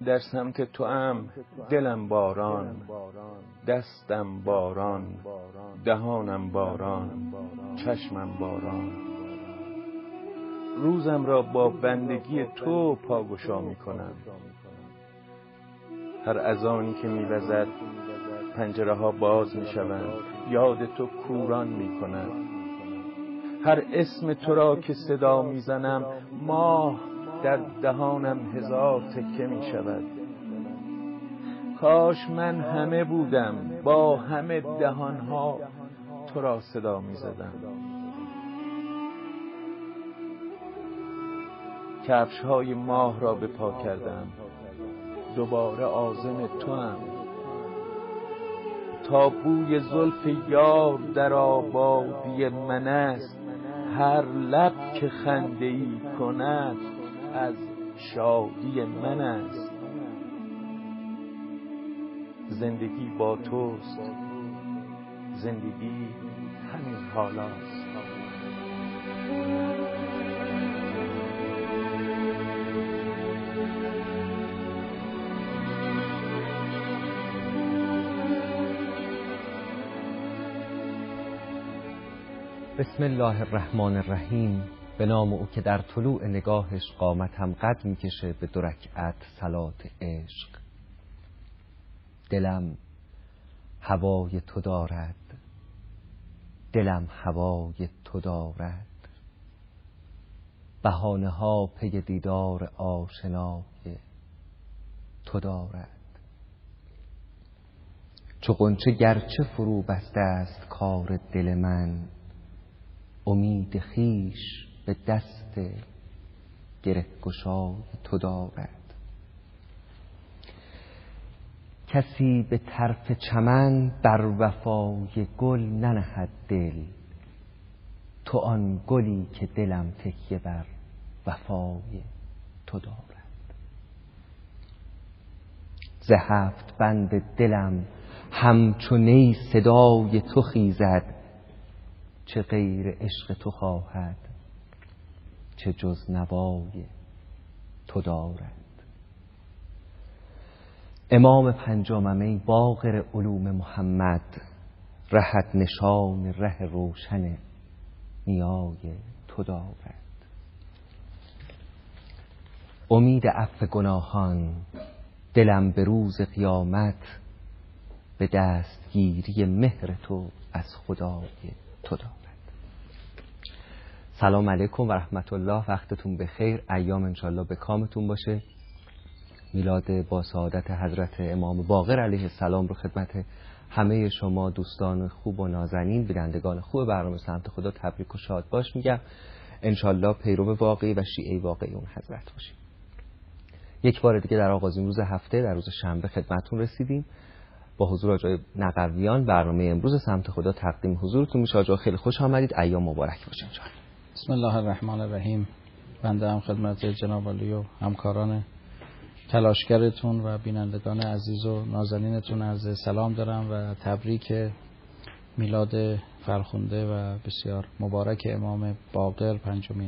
در سمت توام دلم باران، دستم باران، دهانم باران، چشمم باران. روزم را با بندگی تو پاگشا می کنم. هر اذانی که می وزد پنجره ها باز می شوند، یاد تو کوران می کند. هر اسم تو را که صدا می زنم، ماه در دهانم هزار تکه می شود. کاش من همه بودم، با همه دهانها تو را صدا می زدم. کفش های ماه را به پا کردم، دوباره عازم تو هم. تا بوی زلف یار در آبادی من است، هر لب که خنده ای کند از شادی من است. زندگی با توست، زندگی همین حالاست. بسم الله الرحمن الرحیم. به نام او که در طلوع نگاهش قامتم قد میکشه به 2 رکعت صلات عشق. دلم هوای تو دارد، دلم هوای تو دارد. بهانه ها پی دیدار آشنای تو دارد. چو غنچه گرچه فرو بسته است کار دل من، امید خویش به دست گره گشای تو دارد. کسی به طرف چمن بر وفای گل ننهد دل، تو آن گلی که دلم تکیه بر وفای تو دارد. ز 7 بند دلم همچو نی صدای تو خیزد، چه غیر عشق تو خواهد، چه جز نوای تو دارد. امام 5 ای باقر علوم محمد، رهت نشان ره روشن نیای تو دارد. امید عفو گناهان دلم به روز قیامت، به دستگیری مهر تو از خدای تو دارد. سلام علیکم و رحمت الله. وقتتون بخیر. ایام انشالله به کامتون باشه. میلاد با سعادت حضرت امام باقر علیه السلام رو خدمت همه شما دوستان خوب و نازنین، بینندگان خوب برنامه سمت خدا تبریک و شاد باش میگم. انشالله پیرو واقعی و شیعه واقعی اون حضرت باشیم. یک بار دیگه در آغازین روز هفته، در روز شنبه خدمتتون رسیدیم با حضور آقای نقویان. برنامه امروز سمت خدا تقدیم حضورتون میشه. آقا خیلی خوش آمدید. ایام مبارک باشه انشالله. بسم الله الرحمن الرحیم. بنده هم خدمت جناب علی و همکاران تلاشگرتون و بینندگان عزیز و نازنینتون عرض سلام دارم و تبریک میلاد فرخنده و بسیار مبارک امام باقر، 5مین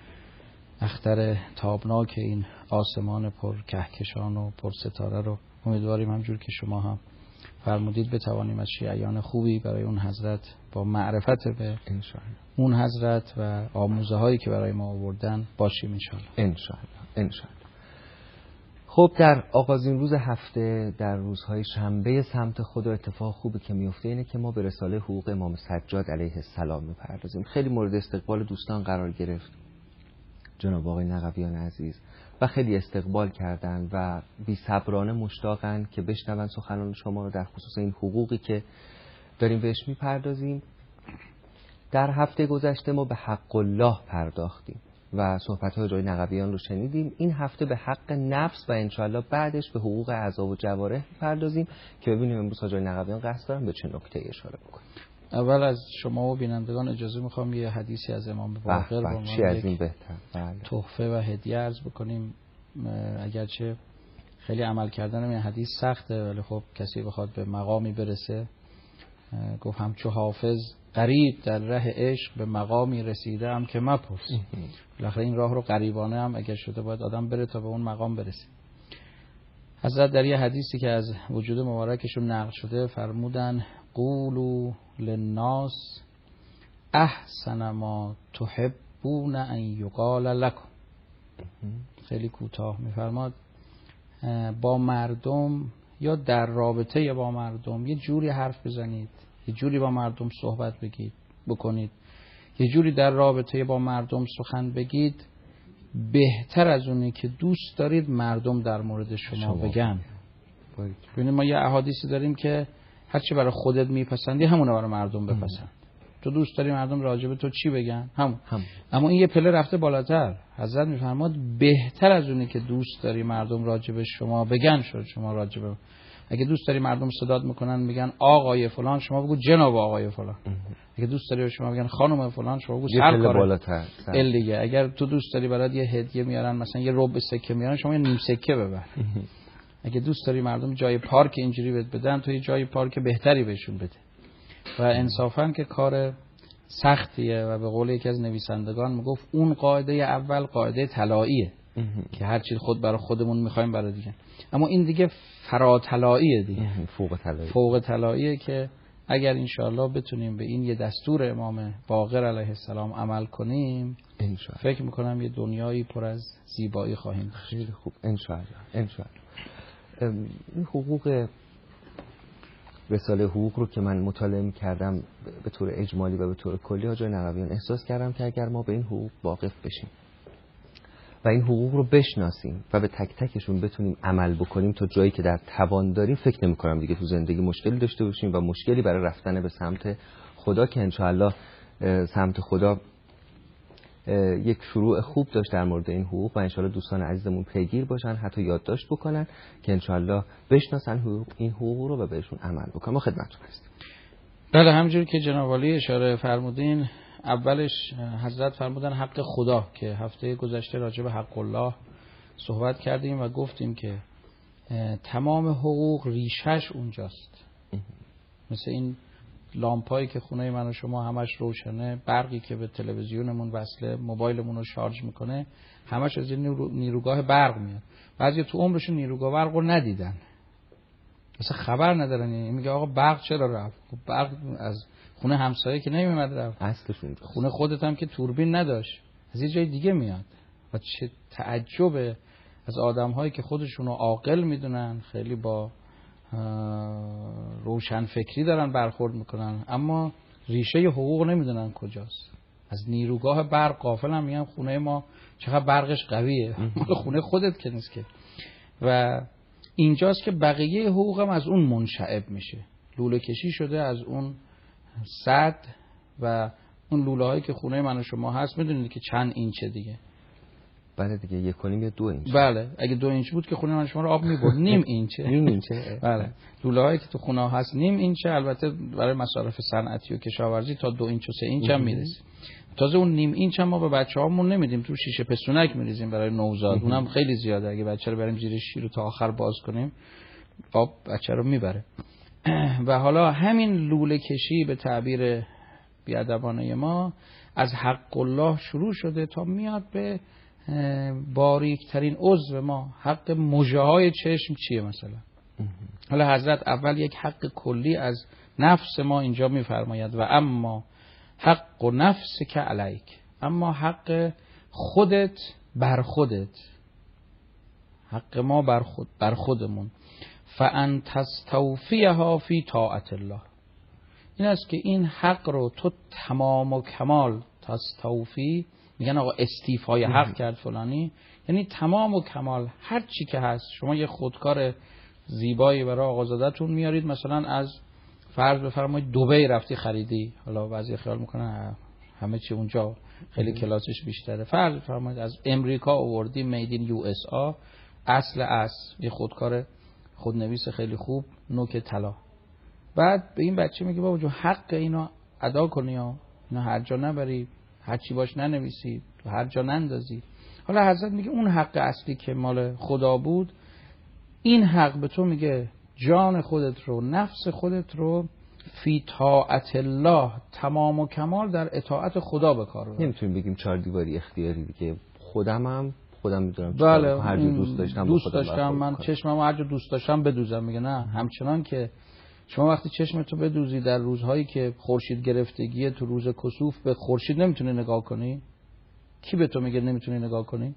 اختر تابناک این آسمان پر کهکشان و پر ستاره رو امیدواریم همجور که شما هم فرمودید بتوانیم از شیعیان خوبی برای اون حضرت با معرفت به اون حضرت و آموزه هایی که برای ما آوردن باشیم انشاءالله. خب در آغازین روز هفته، در روزهای شنبه سمت خدا، اتفاق خوبی که میفته اینه که ما به رساله حقوق امام سجاد علیه السلام میپردازیم. خیلی مورد استقبال دوستان قرار گرفت جناب آقای نقویان عزیز و خیلی استقبال کردن و بی صبرانه مشتاقن که بشنون سخنان شما رو در خصوص این حقوقی که داریم بهش میپردازیم. در هفته گذشته ما به حق الله پرداختیم و صحبت‌های آقای نقویان رو شنیدیم. این هفته به حق نفس و انشاءالله بعدش به حقوق اعضا و جوارح پردازیم که ببینیم امروز آقای نقویان قصد دارن به چه نکته اشاره بکنیم. اول از شما و بینندگان اجازه میخوام یه حدیثی از امام باقر با چی از این بهتر تحفه و هدیه عرض بکنیم. اگرچه خیلی عمل کردن این حدیث سخته، ولی خب کسی بخواد به مقامی برسه، گفت همچو حافظ قریب در ره عشق به مقامی رسیده هم که مپرس. بالاخره این راه رو قریبانه هم اگر شده باید آدم بره تا به اون مقام برسه. حضرت در یه حدیثی که از وجود مبارکشون نقل شده فرمودن قولوا للناس احسن ما تحبون ان یقال لكم. خیلی کوتاه میفرماد با مردم یا در رابطه با مردم یه جوری حرف بزنید، یه جوری با مردم صحبت بکنید، یه جوری در رابطه با مردم سخن بگید بهتر از اونی که دوست دارید مردم در مورد شما بگن. ببینید ما یه احادیثی داریم که هرچی برای خودت میپسندی همونه برای مردم بپسند. تو دوست داری مردم راجب تو چی بگن؟ هم. اما این یه پله رفته بالاتر. حضرت میفرماد بهتر از اونی که دوست داری مردم راجب شما بگن شد شما راجب. اگه دوست داری مردم صدات میکنن میگن آقای فلان، شما بگو جناب آقای فلان. اگه دوست داری شما بگن خانم فلان، شما بگو سرکار بالاتر. دیگه اگر تو دوست داری برات یه هدیه میارن، مثلا یه ربع سکه میارن، شما یه نیم سکه ببر. اگه دوست داری مردم جای پارک اینجوری بهت بدن، تو یه جای پارک بهتری بهشون بده. و انصافاً که کار سختیه و به قول یکی از نویسندگان میگفت اون قاعده اول قاعده طلاییه که هر چی خود برای خودمون میخوایم برای دیگه، اما این دیگه فراتلاییه دیگه، فوق طلاییه که اگر انشاءالله بتونیم به این یه دستور امام باقر علیه السلام عمل کنیم فکر میکنم یه دنیایی پر از زیبایی خواهیم داشت. خیلی خوب انشاءالله. این حقوق رساله حقوق رو که من مطالعه کردم به طور اجمالی و به طور کلی آقای نقویان احساس کردم که اگر ما به این حقوق واقف بشیم و این حقوق رو بشناسیم و به تک تکشون بتونیم عمل بکنیم تا جایی که در توان داریم، فکر نمی کنم دیگه تو زندگی مشکلی داشته باشیم و مشکلی برای رفتن به سمت خدا که انشاءالله سمت خدا یک شروع خوب داشت در مورد این حقوق و انشاءالله دوستان عزیزمون پیگیر باشن، حتی یادداشت بکنن که انشاءالله بشناسن این حقوق رو و بهشون عمل بکنن. ما خدمتتون هستیم. بله، همونجوری که جناب عالی اشاره فرمودین، اولش حضرت فرمودن حق خدا که هفته گذشته راجع به حق الله صحبت کردیم و گفتیم که تمام حقوق ریشش اونجاست. مثل این لامپایی که خونه من و شما همش روشنه، برقی که به تلویزیونمون وصله، موبایلمون رو شارژ میکنه، همش از نیروگاه برق میاد. بعضی تو عمرشون نیروگاه برق رو ندیدن، مثلا خبر ندارن. یعنی میگه آقا برق چرا رفت؟ برق از خونه همسایه که نمیومد رفت، اصلش اونجاست. خونه خودت هم که توربین نداشت، از یه جای دیگه میاد. و چه تعجبه از آدم‌هایی که خودشونو عاقل میدونن، خیلی با روشن فکری دارن برخورد میکنن، اما ریشه حقوق نمیدونن کجاست. از نیروگاه برق غافلن، میگن خونه ما چقدر برقش قویه، خونه خودت که نیست که. و اینجاست که بقیه حقوقم از اون منشعب میشه، لوله کشی شده از اون سد و اون لوله هایی که خونه من و شما هست میدونید که چند اینچه دیگه. بله دیگه 1.5 یا 2 اینچ. بله اگه 2 اینچ بود که خونه من شما رو آب میبرد. نیم اینچه. نیم اینچه. بله لوله هایی که تو خونه ها هست نیم اینچه، البته برای مصارف صنعتی و کشاورزی تا 2 اینچ و 3 اینچ هم میرسه. تازه اون نیم اینچ هم ما به بچه‌هامون نمیدیم، تو شیشه پستونک میریزیم برای نوزاد، اونم خیلی زیاده. اگه بچه رو بریم زیر شیر تا آخر باز کنیم آب بچه رو میبره. و حالا همین لوله کشی به تعبیر بیادبانه ما از حق الله شروع شده تا میاد به باریکترین عضو ما. حق مژه‌های چشم چیه مثلا؟ حالا حضرت اول یک حق کلی از نفس ما اینجا میفرماید و اما حق و نفس که علیک، اما حق خودت بر خودت، حق ما بر خودمون. فان تستوفیها فی طاعت الله، این است که این حق رو تو تمام و کمال تستوفی، میگن آقا استیفای حق کرد فلانی، یعنی تمام و کمال هر چی که هست. شما یه خودکار زیبایی برای آقازادتون میارید، مثلا از فرض بفرمایید دبی رفتی خریدی، حالا بعضی خیال میکنن همه چی اونجا خیلی کلاسش بیشتره، فرض بفرمایید از امریکا آوردی مید این یو اس آ، اصل یه خودکار خودنویس خیلی خوب، نوک طلا. بعد به این بچه میگه بابا جو حق اینو ادا کنی ها، اینو هر جا نبری، هر چی باش ننویسی، هر جا نندازی. حالا حضرت میگه اون حق اصلی که مال خدا بود، این حق به تو میگه جان خودت رو، نفس خودت رو فی طاعت الله تمام و کمال در اطاعت خدا به کار ببر. نمیتونیم بگیم 4 دیواری اختیاری دیگه، خودم میدونم بله هر جور دوست داشتم من چشممو هر جور دوست داشتم بدوزم. میگه نه، همچنان که شما وقتی چشمتو بدوزی در روزهایی که خورشید گرفتگیه، تو روز کسوف به خورشید نمیتونی نگاه کنی. کی به تو میگه نمیتونی نگاه کنی؟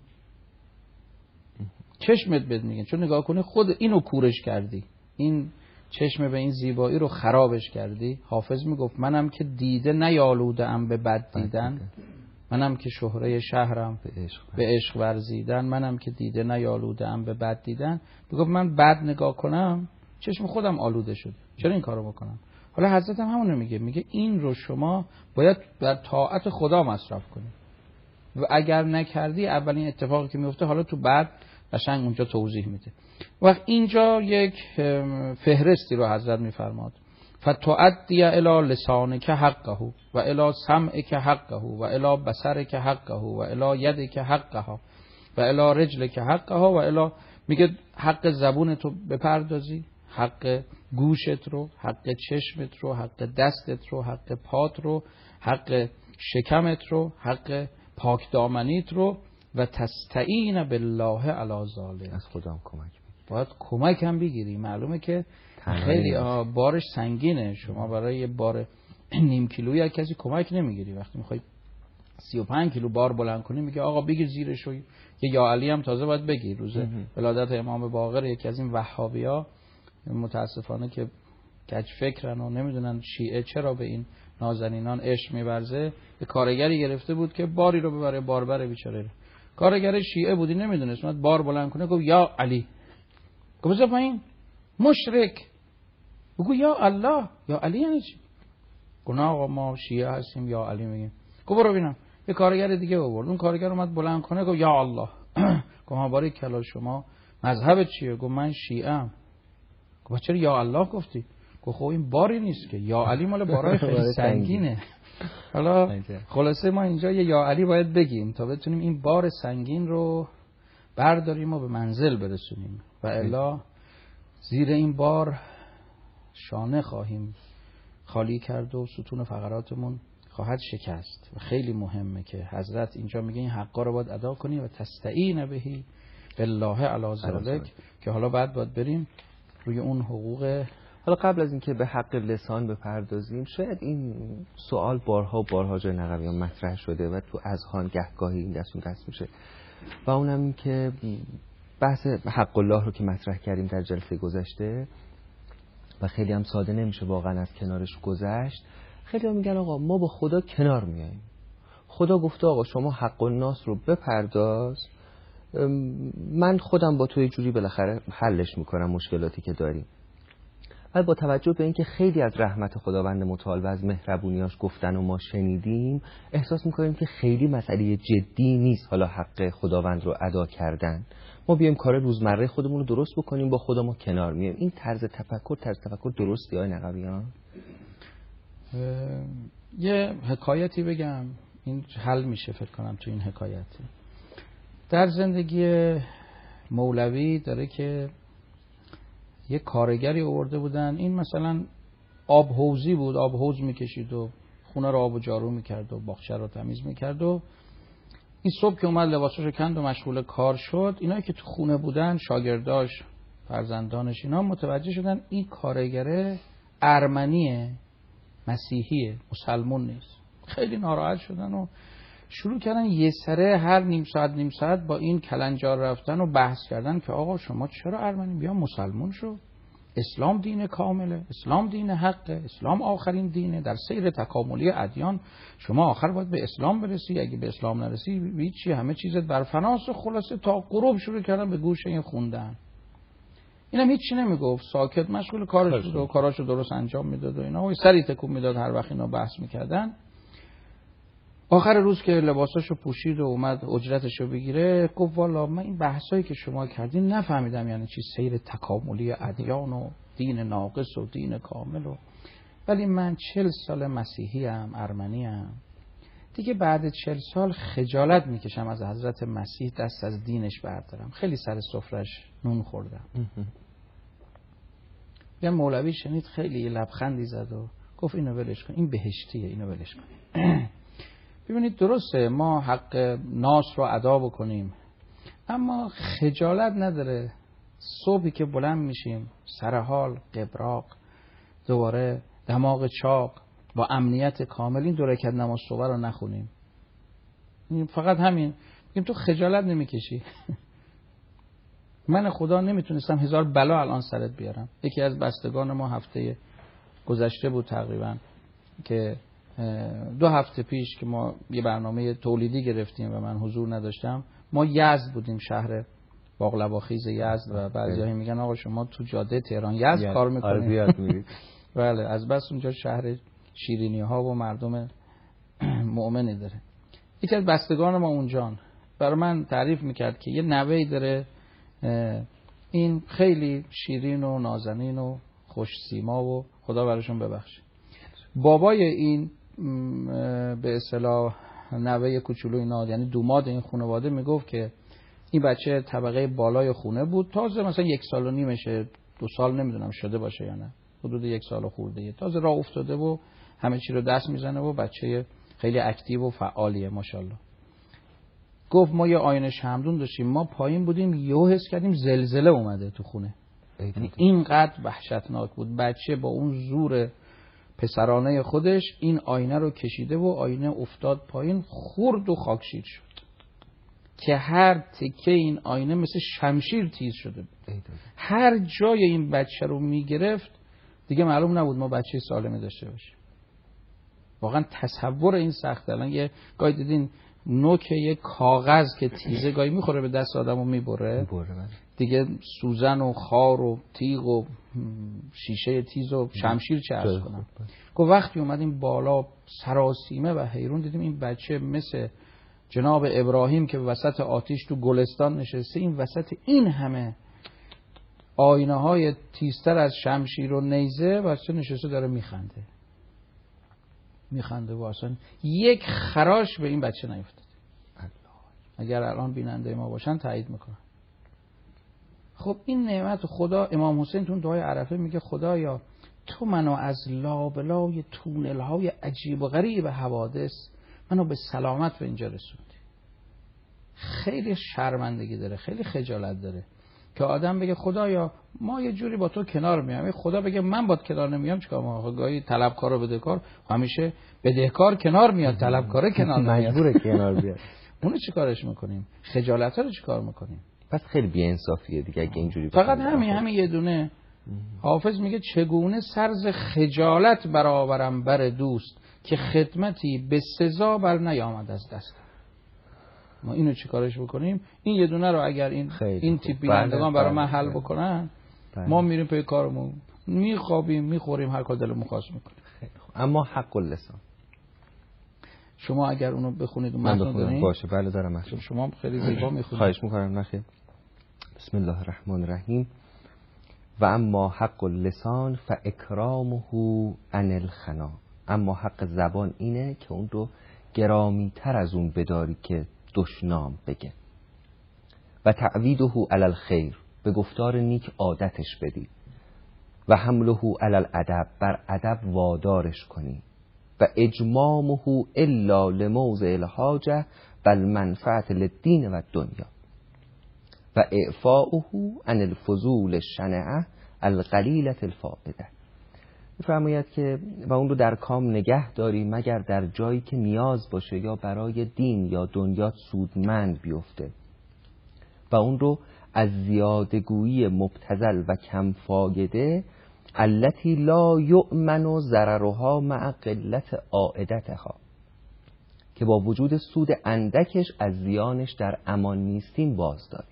چشمت بهت میگه، چون نگاه کنی خود اینو کورش کردی، این چشم به این زیبایی رو خرابش کردی. حافظ میگفت منم که دیده نیالوده ام به بد دیدن، منم که شهره شهرم به عشق ورزیدن، منم که دیده نیالوده ام به بد دیدن. میگفت من بد نگاه کنم چشم خودم آلوده شده، چرا این کارو بکنم؟ حالا حضرت هم همونو میگه این رو شما باید در طاعت خدا مصرف کنی و اگر نکردی اولین اتفاقی که میفته، حالا تو بعد قشنگ اونجا توضیح میده. وقت اینجا یک فهرستی رو حضرت میفرماد: فتؤدی الی لسانک حقه و الی سمعک حقه و الی بصرک حقه و الی یدک حقها و الی رجلک حقها و الی، میگه حق زبونت رو بپردازی، حق گوشت رو، حق چشمت رو، حق دستت رو، حق پات رو، حق شکمت رو، حق پاک دامنیت رو و تستعین بالله علی ذلک. از خدا کمک باید کمک هم بگیری. معلومه که خیلی بارش سنگینه، شما برای یه بار نیم کیلویی از کسی کمک نمیگیری. وقتی میخوای 35 کیلو بار بلند کنی میگه آقا بگیر زیرش، و یه یا علی هم تازه باید بگیر. روز ولادت امام باقر یکی از این وهابیا متاسفانه که کج فکرن و نمیدونن شیعه چرا به این نازنینان عشق می‌ورزه، یه کارگری گرفته بود که باری رو ببره، باربر بیچاره. کارگر شیعه بودی نمیدونست، اومد بار بلند کنه گفت یا علی. گفت بذار پایین مشرک. بگو یا الله. یا علی یعنی چی؟ گفت آقا ما شیعه هستیم یا علی میگیم. گفت برو ببینم. یه کارگر دیگه آورد، اون کارگر اومد بلند کنه گفت یا الله. گفت ما باری کلا شما مذهبت چیه؟ گفت من شیعه ام. گفت چرا یا الله گفتی؟ گفت خب این باری نیست که، یا علی مال بارای خیلی سنگینه. حالا خلاصه ما اینجا یه یا علی باید بگیم تا بتونیم این بار سنگین رو برداریم و به منزل برسونیم و الا زیر این بار شانه خواهیم خالی کرد و ستون فقراتمون خواهد شکست. و خیلی مهمه که حضرت اینجا میگه این حقا رو باید ادا کنی و تستعین بهی بالله علی ذلک، که حالا بعد باید بریم روی اون حقوق. حالا قبل از اینکه به حق لسان بپردازیم، شاید این سوال بارها جای نقبیان مطرح شده و تو اذهان گهگاهی این دست اون دست میشه و اونم این که بحث حق الله رو که مطرح کردیم در جلسه گذشته و خیلی هم ساده نمیشه واقعا از کنارش گذشت. خیلی هم میگن آقا ما با خدا کنار میاییم، خدا گفته آقا شما حق الناس رو بپرداز، من خودم با تو یه جوری بالاخره حلش میکنم مشکلاتی که داریم. ولی با توجه به اینکه خیلی از رحمت خداوند متعال و از مهربونیاش گفتن و ما شنیدیم، احساس میکنیم که خیلی مسئله جدی نیست حالا حق خداوند رو ادا کردن. ما بیایم کار روزمره خودمون رو درست بکنیم، با خدا ما کنار میایم. این طرز تفکر درستی های نقبیان؟ یه حکایتی بگم این حل میشه فکر کنم تو این حکایت. در زندگی مولوی داره که یه کارگری آورده بودن، این مثلا آب حوضی بود، آب حوض میکشید و خونه رو آب و جارو میکرد و باغچه رو تمیز میکرد و این صبح که اومد لباساشو کند و مشغول کار شد، اینایی که تو خونه بودن شاگرداش فرزندانش اینا متوجه شدن این کارگره ارمنیه، مسیحیه، مسلمون نیست. خیلی ناراحت شدن و شروع کردن یه سره هر نیم ساعت با این کلنجار رفتن و بحث کردن که آقا شما چرا ارمنی؟ بیا مسلمون شو، اسلام دین کامله، اسلام دین حقه، اسلام آخرین دینه، در سیر تکاملی ادیان شما آخر باید به اسلام برسی، اگه به اسلام نرسی هیچی، همه چیزت برفناس. خلاصه تا غروب شروع کردن به گوش این خوندن. اینم هیچی نمیگفت، ساکت مشغول کارش بود و کاراشو درست انجام میداد و اینا، و سری تکون میداد هر وقت اینا بحث میکردن. آخر روز که لباساشو پوشید و اومد اجرتشو بگیره، گفت والا من این بحثایی که شما کردین نفهمیدم یعنی چی سیر تکاملی ادیان و دین ناقص و دین کامل ولی من 40 سال مسیحی ام، ارمنی ام دیگه، بعد 40 سال خجالت میکشم از حضرت مسیح دست از دینش بردارم. خیلی سر سفرش نون خوردم. یه مولوی شنید خیلی لبخندی زد و گفت اینو ولش کن، این بهشتیه، اینو ولش کن. ببینید درسته ما حق ناس رو ادا بکنیم، اما خجالت نداره. صبحی که بلند میشیم سرحال، قبراق، دوباره دماغ چاق، با امنیت کامل این 2 رکعت نماز صبح رو نخونیم. فقط همین میگیم تو خجالت نمیکشی؟ من خدا نمیتونستم 1000 بلا الان سرت بیارم. یکی از بستگان ما هفته گذشته بود تقریبا که 2 هفته پیش که ما یه برنامه تولیدی گرفتیم و من حضور نداشتم. ما یزد بودیم، شهر باقلباخیز یزد، و بعضی‌ها میگن آقا شما تو جاده تهران یزد کار میکنید. بله، از بس اونجا شهر شیرینی ها و مردم مؤمنی داره. یکی از بستگان ما اونجان برای من تعریف میکرد که یه نوه‌ای داره، این خیلی شیرین و نازنین و خوش سیما و خدا براشون ببخشه. بابای این به اصطلاح نوه کوچولو اینا، یعنی دوماد این خانواده، میگفت که این بچه طبقه بالای خونه بود، تازه مثلا 1 سال و نیمشه، 2 سال نمیدونم شده باشه یا نه، حدود 1 سال خورده، تازه راه افتاده و همه چی رو دست میزنه و بچه خیلی اکتیو و فعالیه ماشاءالله. گفت ما یه آینه شمعدون داشتیم، ما پایین بودیم یهو حس کردیم زلزله اومده تو خونه. اینقدر وحشتناک بود. بچه با اون زور پسرانه خودش این آینه رو کشیده و آینه افتاد پایین، خورد و خاکشیر شد که هر تکه این آینه مثل شمشیر تیز شده بود. هر جای این بچه رو میگرفت دیگه معلوم نبود ما بچه سالمی داشته باشیم. واقعا تصور این سخت. الان یه گاهی دیدین نوک یه کاغذ که تیزه گاهی میخوره به دست آدم و میبره دیگه، سوزن و خار و تیغ و شیشه تیز و شمشیر چه عرض کنم. گفت وقتی اومدیم بالا سراسیمه و حیرون دیدیم این بچه مثل جناب ابراهیم که وسط آتش تو گلستان نشسته، این وسط این همه آینه های تیزتر از شمشیر و نیزه بچه نشسته داره میخنده و اصلا یک خراش به این بچه نیفتاد. اگر الان بیننده ما باشن تایید میکنن. خب این نعمت خدا. امام حسین تو دعای عرفه میگه خدایا تو منو از لابلای تونل‌های عجیب و غریب حوادث منو به سلامت به اینجا رسوندی. خیلی شرمندگی داره، خیلی خجالت داره که آدم بگه خدایا ما یه جوری با تو کنار میام. خدا بگه من با کنار نمیام چیکار کنم؟ گاهی طلبکار و بدهکار، همیشه بدهکار کنار میاد، طلبکار کنار نمیاد، مجبوره کنار بیاد. اونو چیکارش میکنیم؟ خجالت رو چیکار میکنیم؟ پس خیلی بی‌انصافیه دیگه اگه اینجوری. فقط همین یه دونه. حافظ میگه چگونه سرز خجالت برآورم بر دوست که خدمتی به سزا بر نیامد از دست. ما اینو چیکارش بکنیم؟ این یه دونه رو اگر این تیپ بینندگان برای من حل بکنن، ما میریم پی کارمون، میخوابیم، میخوریم، هر کار دلمون خواست میکنیم. اما حق اللسان شما اگر اونو بخونید اون متن دارین باشه. بله دارم. شما خیلی زیبا میخونید. خواهش میکنم. نخیر. بسم الله الرحمن الرحیم. و اما حق اللسان فاکرامه عن الخنا. اما حق زبان اینه که اون رو گرامی تر از اون بداری که دشنام بگه. و تعویده علی الخیر، به گفتار نیک عادتش بدی. و حمله علی الادب، بر ادب وادارش کنی. و اجمامه الا لموضع الحاجه و المنفعه للدین و الدنیا. و اعفاؤه عن الفضول الشنعه القلیلة الفائده. می‌فرماید که و اون رو در کام نگه داری مگر در جایی که نیاز باشه یا برای دین یا دنیا سودمند بیفته، و اون رو از زیادگویی مبتذل و کم فایده التي لا یؤمن ضررها مع قلت عائدتها، که با وجود سود اندکش از زیانش در امان نیستیم باز داری.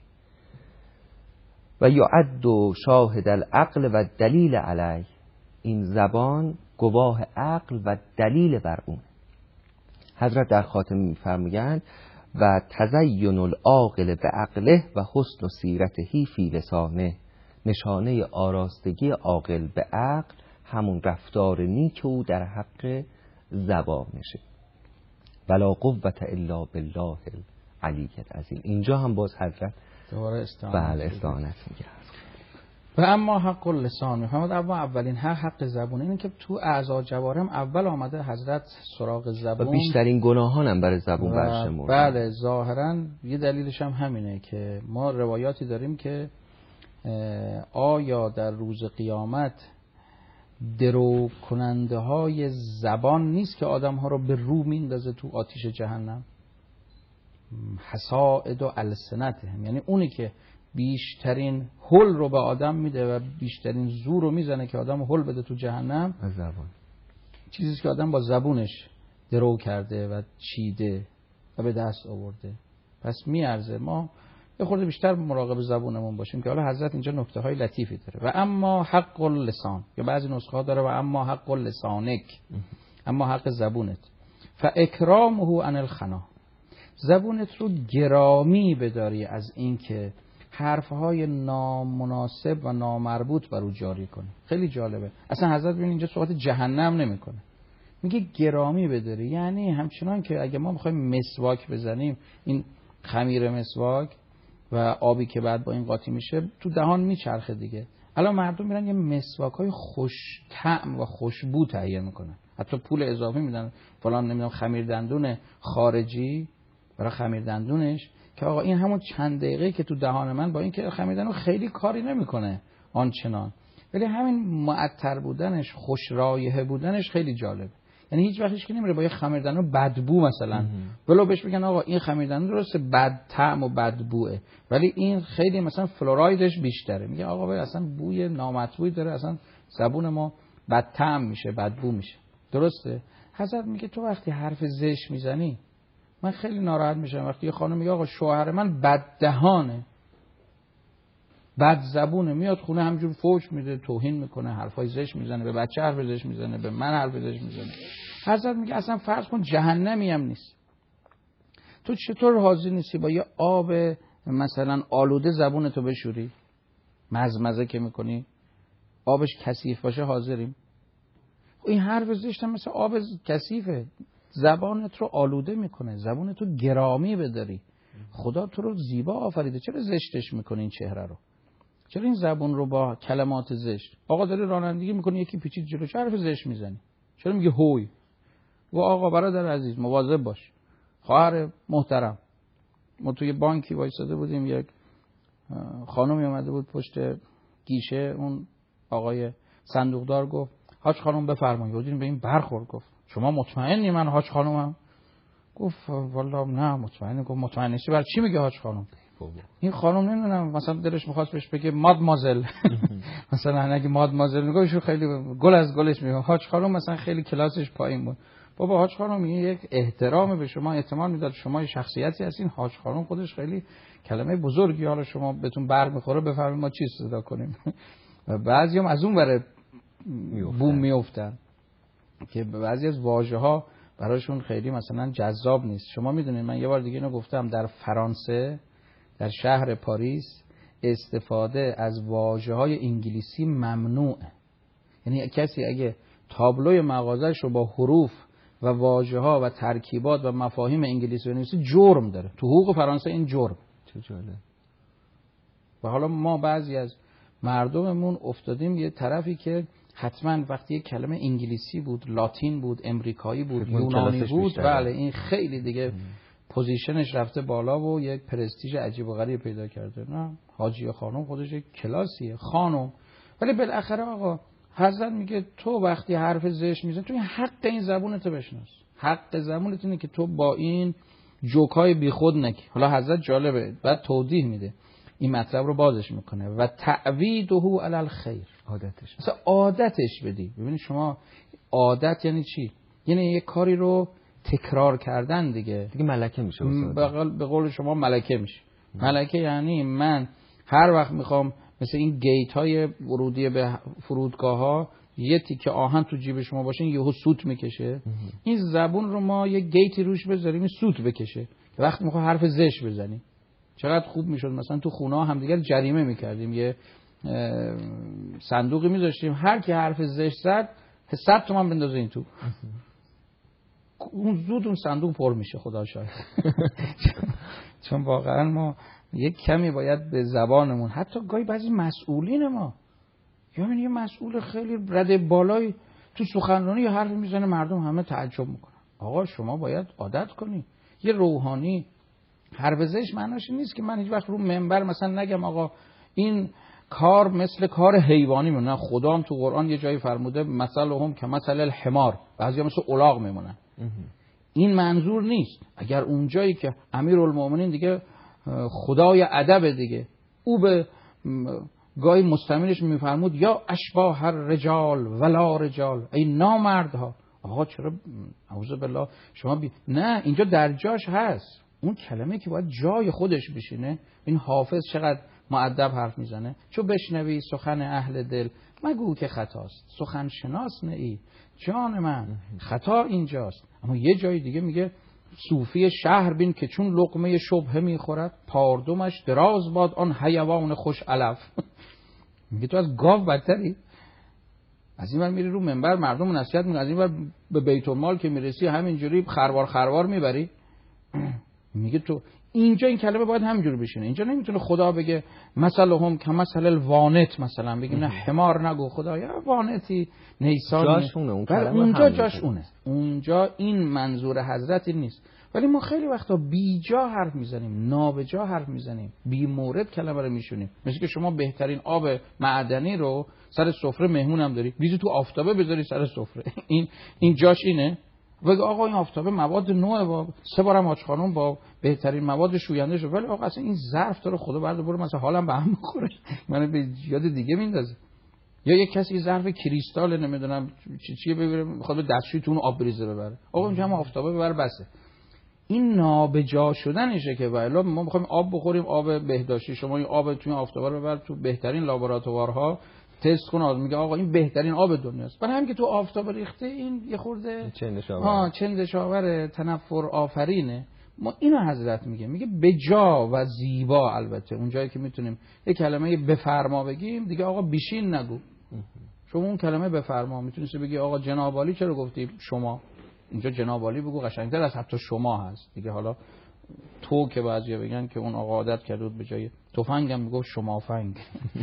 و یعد شاهد العقل و دلیل علیه، این زبان گواه عقل و دلیل بر اون. حضرت در خاتمه می‌فرمایند و تزین العاقل بعقله و حسن سیرته فی لسانه، نشانه آراستگی عاقل به عقل همون رفتار نیک او در حق زبانشه. ولا قوة الا بالله العلی العظیم. اینجا هم باز حضرت دوباره بله استعانت میگه. و اما حق اللسان میفهمد. اولین حق زبون اینه که تو اعضا جوارم اول آمده حضرت سراغ زبون و بیشترین گناهان هم برای زبون برشمرده. بله ظاهرا یه دلیلش هم همینه که ما روایاتی داریم که آیا در روز قیامت درو کننده های زبان نیست که آدم ها رو به رو میندازه تو آتیش جهنم؟ حسائد و السنتهم، یعنی اونی که بیشترین حل رو به آدم میده و بیشترین زور رو میزنه که آدم حل بده تو جهنم، زبان چیزیست که آدم با زبونش درو کرده و چیده و به دست آورده. پس میارزه ما یه خورده بیشتر مراقب زبونمون باشیم که حالا حضرت اینجا نکته های لطیفی داره. و اما حق اللسان، یا بعضی نسخه ها داره و اما حق لسانک، اما حق زبونت. فاکرامه عن الخنا، زبونت رو گرامی بداری از این که حرفهای نامناسب و نامربوط بر او جاری کنی. خیلی جالبه. اصلا حضرت ببین اینجا صحبت جهنم نمیکنه، میگه گرامی بداری. یعنی همچنان که اگه ما میخوایم مسواک بزنیم، این خمیر مسواک و آبی که بعد با این قاطی میشه تو دهان میچرخه دیگه. الان مردم میرن یه مسواکای خوش طعم و خوشبو تهیه میکنن، حتی پول اضافی میدن فلان نمیدونم خمیر دندون خارجی برای خمیر دندونش، که آقا این همون چند دقیقه که تو دهان من با این که خمیر دندون خیلی کاری نمیکنه آنچنان، ولی همین معطر بودنش، خوش رایحه بودنش خیلی جالب. یعنی هیچ وقتش که نمیره با یه خمیر دندون بدبو مثلا ولو بهش بگن آقا این خمیر دندون درسته بد طعم و بدبوئه، ولی این خیلی مثلا فلورایدش بیشتره، میگه آقا ببین اصلا بوی نامطبوعی داره، اصلا زبون ما بد طعم میشه، بدبو میشه. درسته؟ حضرت میگه تو وقتی حرف زشت میزنی، من خیلی ناراحت میشم وقتی یه خانم میگه آقا شوهر من بد دهانه، بد زبونه، میاد خونه همجور فوش میده، توهین میکنه، حرفای زشت میزنه، به بچه حرف زشت میزنه، به من حرف زشت میزنه. حضرت میگه اصلا فرض کن جهنمی هم نیست، تو چطور حاضر نیستی با یه آب مثلا آلوده زبونتو بشوری؟ مزمزه که میکنی آبش کثیف باشه حاضریم؟ این حرف زشت هم مثل آب کثیفه، زبانت رو آلوده میکنه، زبانت رو گرامی بداری. خدا تو رو زیبا آفریده، چرا زشتش میکنی این چهره رو؟ چرا این زبون رو با کلمات زشت؟ آقا داری رانندگی میکنی یکی پیچید جلو، چرا حرف زشت میزنی؟ چرا میگه هوی؟ و آقا برادر عزیز مواظب باش. خواهر محترم، ما توی بانکی وایساده بودیم، یک خانمی اومده بود پشت گیشه، اون آقای صندوقدار گفت حاج خانم بفرمایید. بودیم به این برخورد، گفت شما مطمئنی من حاج خانومم؟ گفت والله نه مطمئنه. گفت مطمئن نیستی برای چی میگه حاج خانم؟ این خانم نمیدونم مثلا دلش میخواست بهش بگه مادمازل مثلا اگه مادمازل میگه خیلی گل از گلش میگه، حاج خانم مثلا خیلی کلاسش پایین بود. بابا حاج خانم این یک احترام به شما، احتمال میداد شما یه شخصیتی هستین، حاج خانم خودش خیلی کلمه بزرگی، حالا شما بهتون برق میخوره بفرمایید ما چی صدا کنیم. و بعضیام از اون بره بوم میافتن که بعضی از واژه‌ها براشون خیلی مثلا جذاب نیست. شما میدونید من یه بار دیگه اینو گفتم، در فرانسه در شهر پاریس استفاده از واژه‌های انگلیسی ممنوعه. یعنی کسی اگه تابلوی مغازه‌اش رو با حروف و واژه‌ها و ترکیبات و مفاهیم انگلیسی بنویسه جرم داره. تو حقوق فرانسه این جرم. چه جالب. و حالا ما بعضی از مردممون افتادیم یه طرفی که حتما وقتی یک کلمه انگلیسی بود، لاتین بود، امریکایی بود، یونانی بود، بله این خیلی دیگه پوزیشنش رفته بالا و یک پرستیژ عجیب و غریب پیدا کرده. نه حاجی خانم خودش یک کلاسیه خانم. ولی بالاخره آقا حضرت میگه تو وقتی حرف زشت میزنی، تو این حق این زبونت بشناس. حق زبونت اینه که تو با این جوکای بیخود نکی. حالا حضرت جالبه بعد توضیح میده، این مطلب رو بازش میکنه و تعویده علی الخیر، عادتش مثلا عادتش بدی. ببینید شما عادت یعنی چی؟ یعنی یک کاری رو تکرار کردن دیگه ملکه میشه. به قول شما ملکه میشه. ملکه یعنی من هر وقت میخوام مثل این گیت های ورودی به فرودگاه ها یه تیکه آهن تو جیب شما باشه یهو سوت میکشه، این زبون رو ما یه گیتی روش بذاریم این سوت بکشه. وقتی میخوام حرف زشت بزنیم چقدر خوب میشد. مثلا تو خونه ها همدیگر جریمه میکردیم، یه صندوقی میذاشتیم هر کی حرف زشت زد 100 تومان بندازه این تو، اون زود اون صندوق پر میشه. خدا شاهد. چون واقعا ما یک کمی باید به زبانمون، حتی گاهی بعضی مسئولین ما یا یه مسئول خیلی رده بالای تو سخنرانی یه حرف میزنه مردم همه تعجب میکنن. آقا شما باید عادت کنی. یه روحانی حرف زدنش معناش نیست که من هیچ وقت رو منبر مثلا نگم آقا این کار مثل کار حیوانی میمونه. خدا هم تو قرآن یه جایی فرموده مثلهم کمثل الحمار، بعضیا مثل الاغ میمونن. این منظور نیست. اگر اون جایی که امیرالمومنین دیگه خدای ادب دیگه، او به گاهی مستعملش میفرمود یا اشباح الرجال ولا رجال، ای نامردها. آقا چرا اعوذ بالله شما نه، اینجا در جاش هست. اون کلمه که باید جای خودش بشینه. این حافظ چقدر مؤدب حرف میزنه، چو بشنوی سخن اهل دل مگو که خطاست، سخن شناس نه ای جان من، خطا اینجاست. اما یه جای دیگه میگه صوفی شهر بین که چون لقمه شبهه میخورد، پاردمش دراز باد آن حیوان خوش علف. میگه تو از گاو بدتری. از این ور میری رو منبر مردم نصیحت میکنی، از این ور به بیت المال که میرسی همینجوری خروار میبری. میگه تو اینجا این کلمه باید همینجوری بشینه. اینجا نمیتونه خدا بگه مثلهم کمثل الوانت، مثلا بگه نه حمار نگو خدایا وانتی نیسانی، جاشونه اون کلمه، اونجا جاش اونه. اونجا این منظور حضرتی نیست. ولی ما خیلی وقتا بیجا حرف میزنیم، نابجا حرف میزنیم، بی مورد کلمه رو میشونیم. مثل که شما بهترین آب معدنی رو سر سفره مهمونم داری، بیزی تو آفتابه بذاری سر سفره. این جاش اینه؟ بگه آقا این آفتابه مواد نوعه، با 3 بارم آج خانم با بهترین مواد شوینده شد، ولی آقا اصلا این ظرف تو رو خدا برد برو مثلا حالم به هم میخوره، منو به یاد دیگه میندازه. یا یک کسی ظرف کریستال نمیدونم چیه ببره میخواد به دستشویی تو اون آب بریزه ببره، آقا اینجا هم آفتابه ببر بسه. این نابجا شدنشه که والا ما میخوایم آب بخوریم، آب بهداشتی. شما این آب توی آفتابه رو ببر تو بهترین لابراتوارها تست کن، میگه آقا این بهترین آب دنیاست. برای همین که تو آفتاب ریخته این یه خورده چندشاور تنفر آفرینه. ما اینو حضرت میگه بجا و زیبا. البته اون جایی که میتونیم یه کلمه بفرما بگیم دیگه آقا بیشین نگو. شما اون کلمه بفرما میتونید بگی آقا جناب عالی چرا گفتی شما؟ اینجا جناب عالی بگو، قشنگتر از حتی شما هست دیگه. حالا تو که بعضیا بگن که اون آقا عادت کرده بود به جای تفنگم میگفت شما فنگ.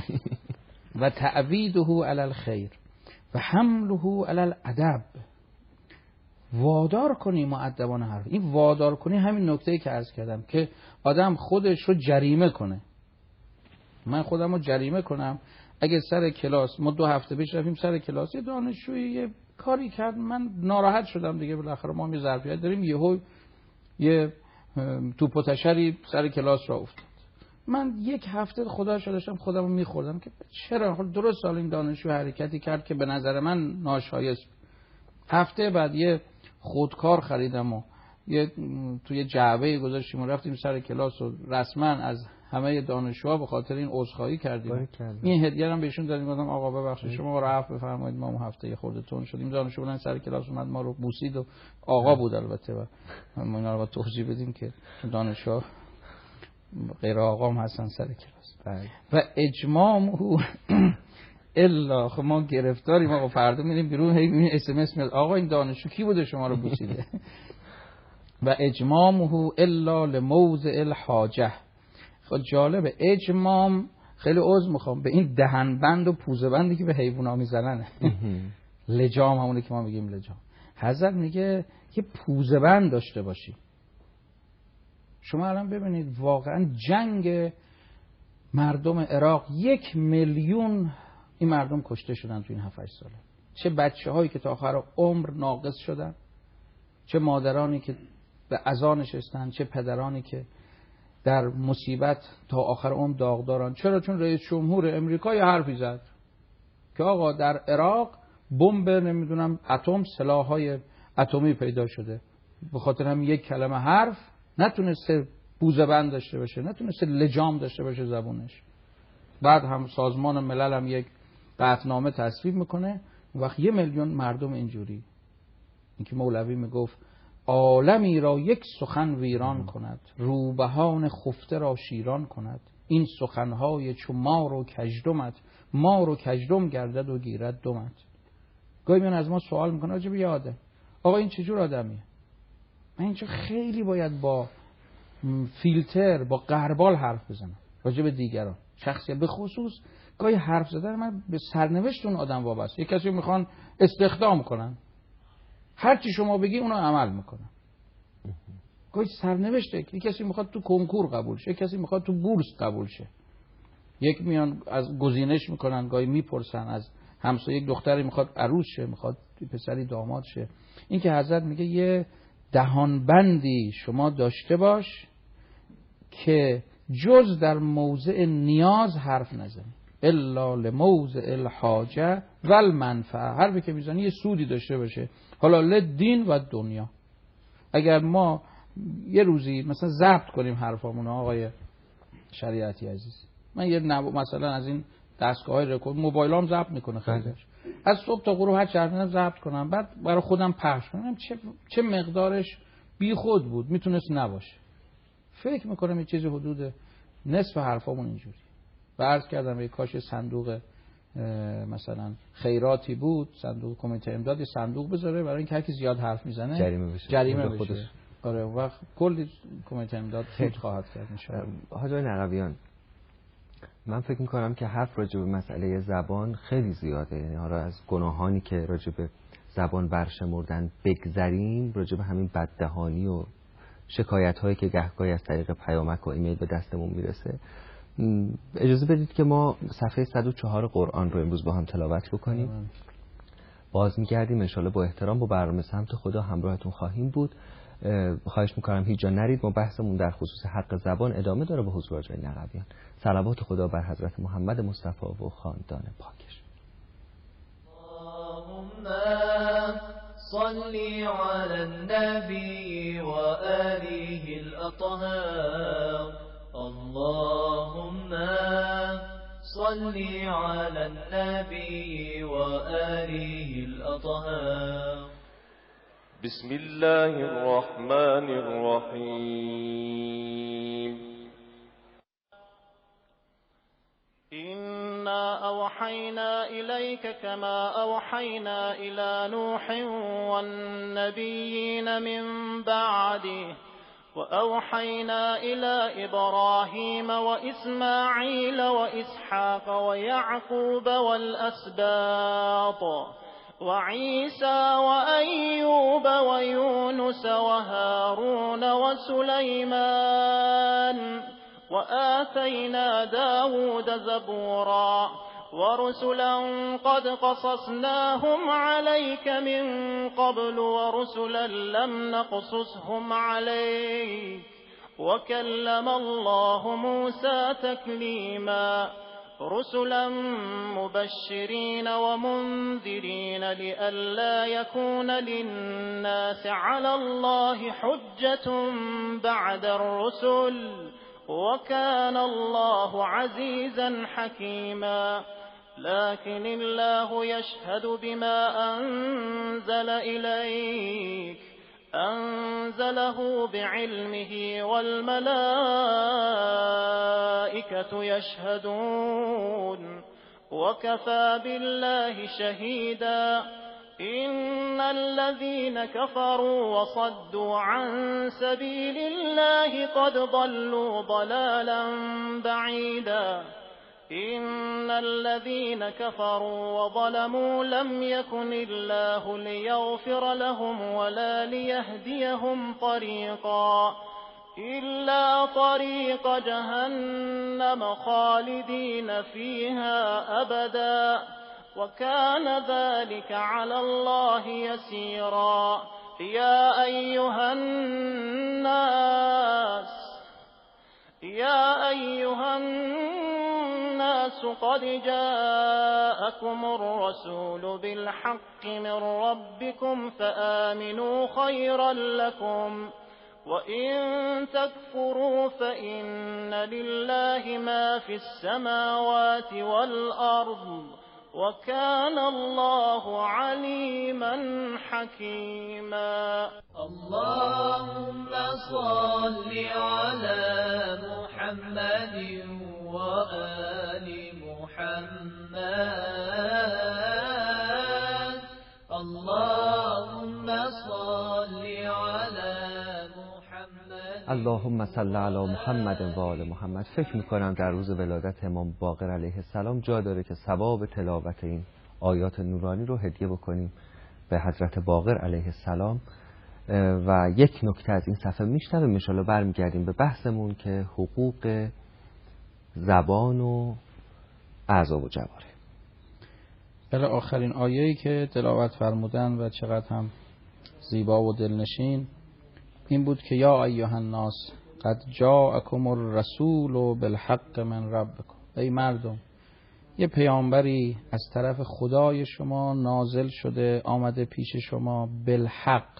و تعویده علی الخیر و حمله علی الادب. وادار کنی مؤدبانه حرف. این وادار کنی همین نکته‌ای که عرض کردم که آدم خودش رو جریمه کنه. من خودم رو جریمه کنم اگه سر کلاس ما 2 هفته پیش رفتیم سر کلاس یه دانشجویی یه کاری کرد، من ناراحت شدم دیگه. بالاخره ما هم یه ظرفیت داریم، یه توپ و تشری سر کلاس را افتاد. من 1 هفته خدا شو داشتم خودم رو میخوردم که چرا درست سال این دانشجو حرکتی کرد که به نظر من ناشایست. هفته بعد یه خودکار خریدم و توی جعبه گذاشتیم و رفتیم سر کلاس و رسما از همه دانشجوها به خاطر این عذرخواهی کردیم. این هدیه هم بهشون دادیم، گفتم آقا ببخشید شما رو عفو بفرمایید، ما اون هفته خورده تون شدیم. دانشجو بودن سر کلاس اومد ما رو بوسید و آقا بود البته، و ما اینا رو باید توضیح بدیم که دانشجو غیر آقا هم هستن سر کلاس. و اجمامه الا خب ما گرفتاریم آقا، فردا میریم بیرون هی میبینیم اس ام اس میاد آقا این دانشجو کی بوده شما رو بوسیده. و اجمامه الا لموضع الحاجه. خب جالبه اجمام، خیلی عذر میخوام به این دهنبند و پوزه بندی که به حیونا میزنن. لجام همونه که ما میگیم لجام. حضرت میگه که پوزه بند داشته باشی. شما الان ببینید واقعا جنگ مردم عراق 1 میلیون این مردم کشته شدن تو این 7-8 ساله. چه بچه هایی که تا آخر عمر ناقص شدن، چه مادرانی که به عزا نشستن، چه پدرانی که در مصیبت تا آخر عمر داغدارن. چرا؟ چون رئیس جمهور امریکا یه حرفی زد که آقا در عراق بمب نمیدونم اتم، سلاح‌های اتمی پیدا شده. به خاطر هم 1 کلمه حرف نتونسته پوزه بند داشته باشه، نتونسته لجام داشته باشه زبونش. بعد هم سازمان ملل هم یک قطعنامه تصویب میکنه. وقت 1 میلیون مردم اینجوری، اینکه مولوی میگفت عالمی را یک سخن ویران کند، روبهان خفته را شیران کند. این سخنهای چو مار و کژدمت، مار و کژدم گردد و گیرد دمت. گاهی میان از ما سوال میکنه راجع به آدم، آقا این چجور آدمیه؟ من اینجا خیلی باید با فیلتر، با غربال حرف بزنم راجع به دیگران، شخصیت به خصوص گاهی حرف زدن من به سرنوشت اون آدم وابسته. یک کسی میخوان استخدام کنن، هر چی شما بگی اونو عمل میکنن. گاهی سرنوشته، یک کسی میخواد تو کنکور قبول شه، یک کسی میخواد تو بورس قبول شه. یک میان از گزینش میکنن، گاهی میپرسن از همسایه، یک دختری میخواد عروس شه، میخواد پسری داماد شه. این که حضرت میگه یه دهانبندی شما داشته باش که جز در موضع نیاز حرف نزنی، الا لموضع الحاجه و المنفعه. حرفی که میزنی یه سودی داشته باشه، حالا لدین و دنیا. اگر ما یه روزی مثلا ضبط کنیم حرفامون، آقای شریعتی عزیز، من یه مثلا از این دستگاه‌های رکورد موبایلام ضبط میکنه خیلیش، از صبح تا غروب هر چند ضبط کنم، بعد برای خودم پخش کنم، چه مقدارش بیخود بود، میتونست نباشه. فکر میکنم یه چیزی حدود نصف حرفامون اینجوری. و عرض کردم یک کاش صندوق مثلا خیراتی بود، صندوق کمیته امداد، صندوق بذاره برای اینکه هر کی زیاد حرف میزنه جریمه بشه. آره وقت کلی کمیته امداد سود خواهد کرد ان شاء الله. حاج آقای نقویان، من فکر میکنم که حرف راجع به مسئله زبان خیلی زیاده. یعنی حالا از گناهانی که راجع به زبان برشمردن بگذریم، راجع به همین بددهانی و شکایت هایی که گهگاهی از طریق پیامک و ایمیل به دستمون میرسه، اجازه بدید که ما صفحه 104 قرآن رو امروز با هم تلاوت بکنیم. باز میگردیم انشالله با احترام با برنامه سمت خدا همراهتون خواهیم بود. خواهش میکنم هیچ جا نرید، ما بحثمون در خصوص حق زبان ادامه داره با حضور آقای نقویان. صلوات خدا بر حضرت محمد مصطفی و خاندان پاکش. صلی علی النبی و آله الاطهار. اللهم صلی علی النبی و آله الاطهار. بسم الله الرحمن الرحیم. إنا أوحينا إليك كما أوحينا إلى نوح والنبيين من بعده وأوحينا إلى إبراهيم وإسماعيل وإسحاق ويعقوب والأسباط وعيسى وأيوب ويونس وهارون وسليمان وآتينا داود زبورا ورسلا قد قصصناهم عليك من قبل ورسلا لم نقصصهم عليك وكلم الله موسى تكليما رسلا مبشرين ومنذرين لئلا يكون للناس على الله حجة بعد الرسل وكان الله عزيزا حكيما لكن الله يشهد بما أنزل إليك أنزله بعلمه والملائكة يشهدون وكفى بالله شهيدا إن الذين كفروا وصدوا عن سبيل الله قد ضلوا ضلالا بعيدا إن الذين كفروا وظلموا لم يكن الله ليغفر لهم ولا ليهديهم طريقا إلا طريق جهنم خالدين فيها أبدا وكان ذلك على الله يسيرا يا أيها الناس قد جاءكم الرسول بالحق من ربكم فآمنوا خيرا لكم وإن تكفروا فإن لله ما في السماوات والأرض وكان الله عليما حكيما اللهم صل على محمد وآل محمد اللهم صل على محمد اللهم صل علی محمد و آل محمد. فکر میکنم در روز ولادت امام باقر علیه السلام جا داره که ثواب تلاوت این آیات نورانی رو هدیه بکنیم به حضرت باقر علیه السلام. و یک نکته از این صفحه میشنویم، ان شاءالله برمیگردیم به بحثمون که حقوق زبان و اعضا و جواره. بله، آخرین آیه‌ای که تلاوت فرمودن و چقدر هم زیبا و دلنشین این بود که یا ایها الناس قد جاءکم الرسول بالحق من ربکم. ای مردم، یه پیامبری از طرف خدای شما نازل شده، آمده پیش شما، بالحق،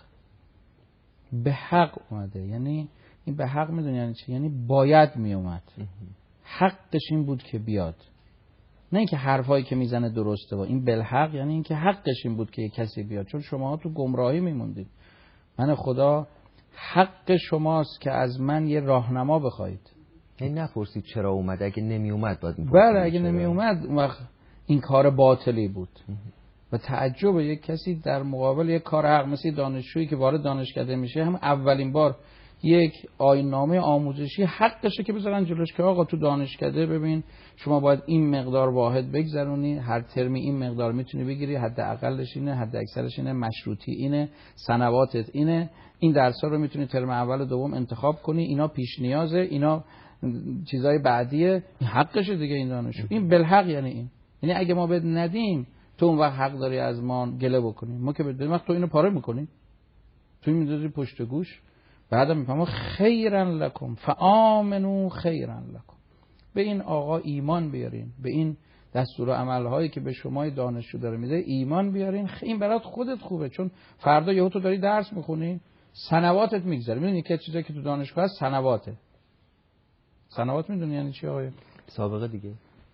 به حق اومده. یعنی این به حق میدونی یعنی چی؟ یعنی باید می اومد، حقش این بود که بیاد، نه اینکه حرفایی که میزنه درسته. با این بالحق یعنی اینکه حقش این بود که یک کسی بیاد، چون شما تو گمراهی میموندید. من خدا حق شماست که از من یه راهنما بخواید. یعنی نپرسید چرا اومد، اگه نمی اومد باید میپرسید. بله، اگه نمی اومد اون وقت این کار باطلی بود. و تعجب یک کسی در مقابل یک کار حق، مثل دانشجویی که وارد دانشکده میشه، هم اولین بار یک آیین‌نامه آموزشی حقشه که بذارن جلوش که آقا تو دانشکده ببین شما باید این مقدار واحد بگذرونی، هر ترمی این مقدار میتونی بگیری، حد اقلش اینه، حد اکثرش اینه، مشروطی اینه، سنواتت اینه، این درس‌ها رو میتونی ترم اول و دوم انتخاب کنی، اینا پیش نیازه، اینا چیزای بعدیه. این حقشه دیگه این دانشجو. این بالحق یعنی این، یعنی اگه ما بهت ندیم تو اون وقت حق داری از ما گله بکنی. ما که بدیم وقت تو اینو پاره میکنی، تو میذاری پشت گوش. بعدم میفهمم خیرا لکم فآمنوا خیرا لکم. به این آقا ایمان بیارین، به این دستور عملهایی که به شما دانشجو داره میده ایمان بیارین. این برات خودت خوبه، چون فردا یهو تو داری درس میخونی سنواتت میگذره. میدونی که چیزایی که تو دانشگاه هست سنواته. سنوات میدونی یعنی چی آقا؟ سابقه دیگه.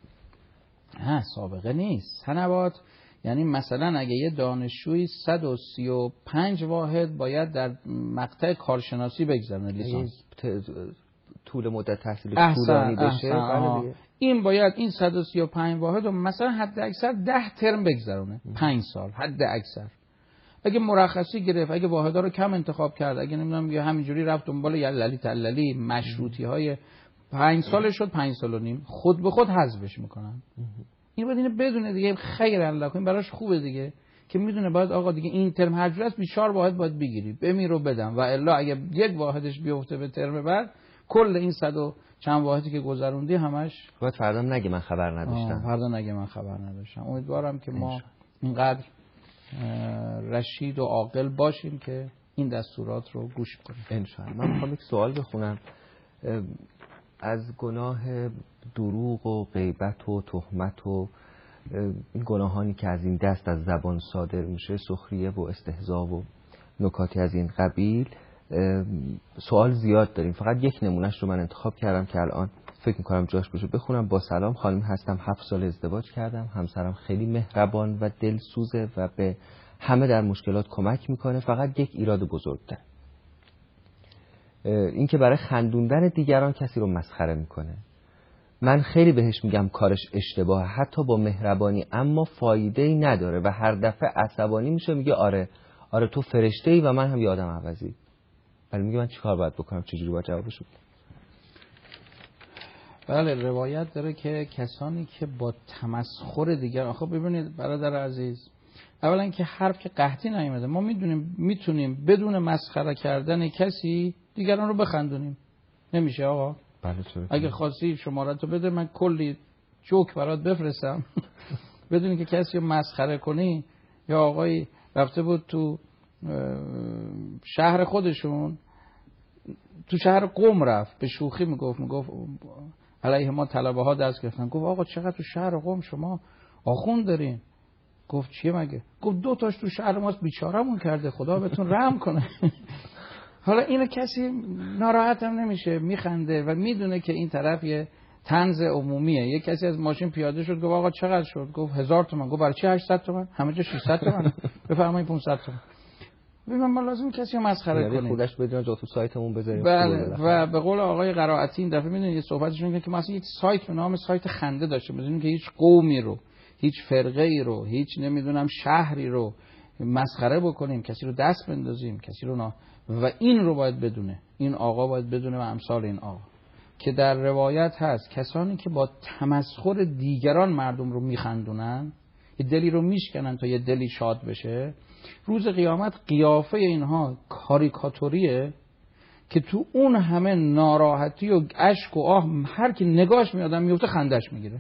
سابقه نیست. سنوات یعنی مثلا اگه یه دانشجوی 135 واحد باید در مقطع کارشناسی بگذرونه، لیسانس، طول مدت تحصیلی طولانی بشه. این باید این 135 واحد رو مثلا حد اکثر 10 ترم بگذرونه، 5 سال حد اکثر. اگه مرخصی گرفت، اگه واحدها رو کم انتخاب کرد، اگه نمیدونم یه همینجوری رفت دنبال یللی تللی مشروطی های 5 سال شد 5 سال و نیم، خود به خود حذفش میکنن. این باید اینو بدونه دیگه، خیر الله این براش خوبه دیگه، که میدونه باید آقا دیگه این ترم هر جور است 4 واحد باید بگیری، بمیر رو بدم، و الا اگه یک واحدش بیفته به ترم بعد کل این 100 و چند واحدی که گذروندی همش باید فردا نگه من خبر نداشتم. فردا نگه من خبر نداشتم. امیدوارم که ما اینقدر رشید و عاقل باشیم که این دستورات رو گوش کنیم ان شاء الله. من میخوام یک سوال بخونم. از گناه دروغ و غیبت و تهمت و این گناهانی که از این دست از زبان صادر میشه، سخریه و استهزا و نکاتی از این قبیل، سوال زیاد داریم. فقط یک نمونهش رو من انتخاب کردم که الان فکر میکنم جاش باشه بخونم. با سلام، خانم هستم، 7 سال ازدواج کردم، همسرم خیلی مهربان و دلسوزه و به همه در مشکلات کمک میکنه. فقط یک ایراد بزرگ داره، این که برای خندوندن دیگران کسی رو مسخره میکنه. من خیلی بهش میگم کارش اشتباهه، حتی با مهربانی، اما فایده‌ای نداره و هر دفعه عصبانی میشه، میگه آره تو فرشته‌ای و من هم یه آدم عوضی. ولی میگه من چیکار باید بکنم، چجوری باید جوابش بدم؟ بله، روایت داره که کسانی که با تمسخر دیگران، خب ببینید برادر عزیز، اولا که حرف که قحطی نیومده، ما میتونیم بدون مسخره کردن کسی دیگران رو بخندونیم. نمیشه آقا؟ بله چرا؟ اگه خواستی شماره تو بده، من کلی جوک برات بفرستم بدونی که کسی رو مسخره کنی. یا آقای رفته بود تو شهر خودشون، تو شهر قم رفت، به شوخی میگفت علیه ما طلبه ها دست گرفتن. گفت آقا چقدر تو شهر قم شما آخوند دارین؟ گفت چیه مگه؟ گفت 2 تاش تو شهر ماست، بیچارمون کرده، خدا بهتون رحم کنه. حالا اینو کسی ناراحت هم نمیشه، میخنده و میدونه که این طرف یه طنز عمومیه. یه کسی از ماشین پیاده شد، گفت آقا چقدر شد؟ گفت 1000 تومان. گفت برای چی 800 تومان؟ همه جا 600 تومان. بفرمایید 500 تومان. ببین ما لازم کسی رو مسخره کنیم. خودش بدون جا تو سایتمون بذاریم. بله. و به قول آقای قرائتی این دفعه میدونید یه صحبتشون که ما اصلا یک سایت به نام سایت خنده داشتیم. میدونیم که هیچ قومی رو، هیچ فرقه‌ای رو، هیچ نمیدونم شهری رو، مسخره بکنیم، کسی رو دست بندازیم، کسی رو و این رو باید بدونه، این آقا باید بدونه و امثال این آقا که در روایت هست کسانی که با تمسخر دیگران مردم رو میخندونن، یه دلی رو میشکنن تا یه دلی شاد بشه، روز قیامت قیافه اینها کاریکاتوریه که تو اون همه ناراحتی و اشک و آه هر کی نگاش میادم میفته خندش میگیره.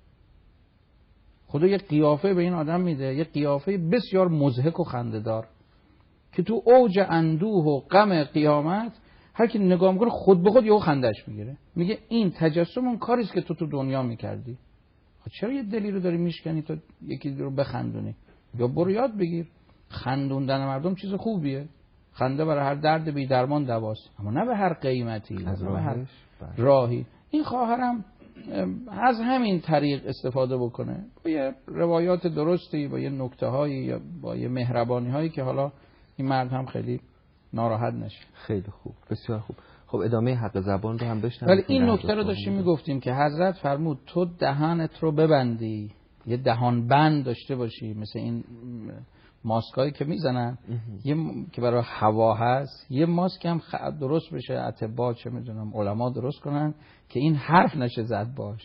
خدا یه قیافه به این آدم میده، یه قیافه بسیار مضحک و خنده‌دار که تو اوج اندوه و غم قیامت هر کی نگاه میکنه خود به خود یهو خندش میگیره، میگه این تجسم اون کاریه که تو دنیا میکردی. چرا یه دلی رو داری میشکنی تا یکی رو بخندونی؟ یا برو یاد بگیر خندوندن مردم چیز خوبیه، خنده برای هر درد بی درمان دواست، اما نه به هر قیمتی، نه به هر راهی. این خواهرم از همین طریق استفاده بکنه با یه روایات درستی، با یه نکته‌هایی یا با یه مهربانی‌هایی که حالا این مرد هم خیلی ناراحت نشه. خیلی خوب، بسیار خوب. خب ادامه حق زبان رو هم بشنویم. ولی این نکته رو داشتیم میگفتیم که حضرت فرمود تو دهانت رو ببندی، یه دهان بند داشته باشی، مثل این ماسکایی که میزنن که برای هوا هست، یه ماسک هم درست بشه، اطباء چه میدونم علما درست کنن که این حرف نشه زد باش،